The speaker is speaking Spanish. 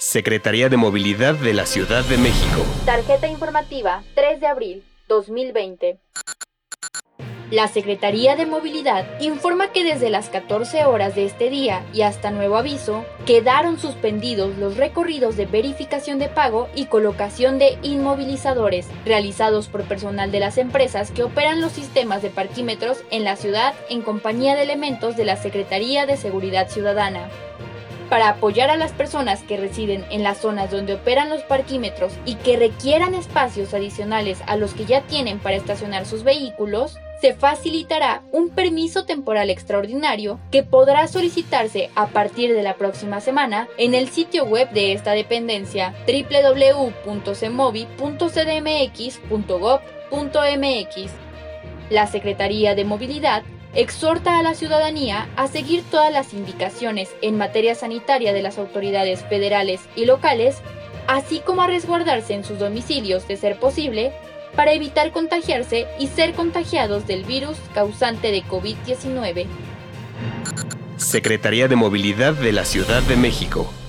Secretaría de Movilidad de la Ciudad de México. Tarjeta informativa 3 de abril 2020. La Secretaría de Movilidad informa que desde las 14 horas de este día y hasta nuevo aviso, quedaron suspendidos los recorridos de verificación de pago y colocación de inmovilizadores realizados por personal de las empresas que operan los sistemas de parquímetros en la ciudad en compañía de elementos de la Secretaría de Seguridad Ciudadana. Para apoyar a las personas que residen en las zonas donde operan los parquímetros y que requieran espacios adicionales a los que ya tienen para estacionar sus vehículos, se facilitará un permiso temporal extraordinario que podrá solicitarse a partir de la próxima semana en el sitio web de esta dependencia www.cemovi.cdmx.gov.mx. La Secretaría de Movilidad exhorta a la ciudadanía a seguir todas las indicaciones en materia sanitaria de las autoridades federales y locales, así como a resguardarse en sus domicilios de ser posible, para evitar contagiarse y ser contagiados del virus causante de COVID-19. Secretaría de Movilidad de la Ciudad de México.